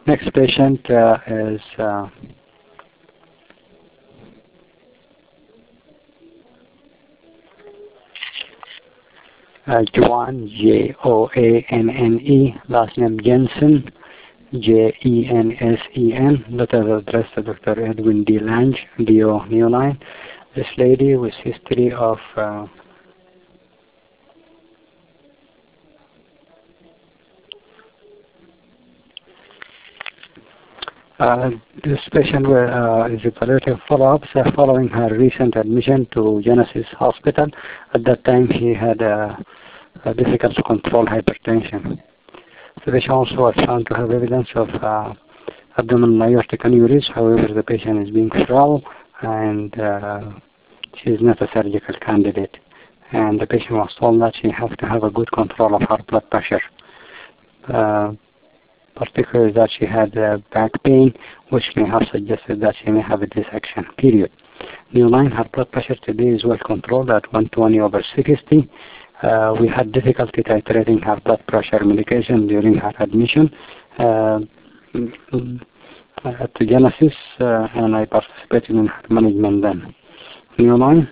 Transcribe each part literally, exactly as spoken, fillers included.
Next patient uh, is uh, uh, Joanne, J O A N N E, last name Jensen, J E N S E N, letter addressed to Doctor Edwin D. Lange, D O New Line. This lady with history of uh, Uh, this patient uh, is a palliative follow-up so following her recent admission to Genesis Hospital. At that time, he had uh, a difficult to control hypertension. The patient also was found to have evidence of uh, abdominal aortic aneurysm. However, the patient is being frail and uh, she is not a surgical candidate. And the patient was told that she has to have a good control of her blood pressure. Uh, particularly that she had uh, back pain, which may have suggested that she may have a dissection, period. New line, her blood pressure today is well controlled at one twenty over sixty. Uh, we had difficulty titrating her blood pressure medication during her admission uh, to Genesis, uh, and I participated in her management then. New line.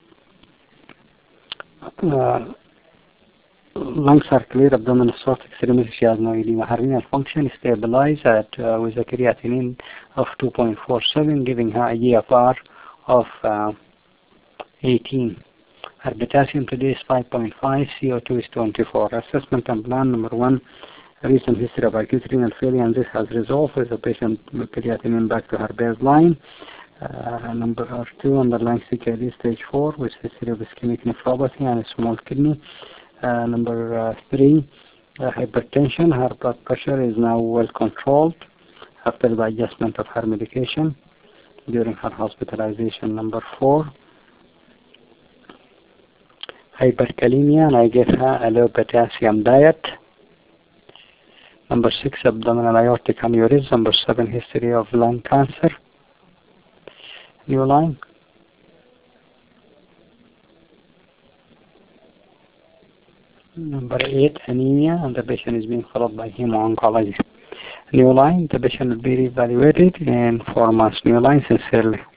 Uh, Lungs are clear, abdominal soft extremity, she has no edema. Her renal function is stabilized at, uh, with a creatinine of two point four seven, giving her a G F R of uh, eighteen. Her potassium today is five point five, C O two is twenty-four. Assessment and plan number one, recent history of acute renal failure, and this has resolved with the patient with creatinine back to her baseline. Uh, number two, underlying C K D stage four with history of ischemic nephropathy and a small kidney. Uh, number uh, three, uh, hypertension. Her blood pressure is now well controlled after the adjustment of her medication during her hospitalization. Number four, hyperkalemia, and I gave her a low potassium diet. Number six, abdominal aortic aneurysm. Number seven, history of lung cancer. New line. Number eight, anemia, and the patient is being followed by hemo-oncology. New line, the patient will be reevaluated in four months. New line, sincerely.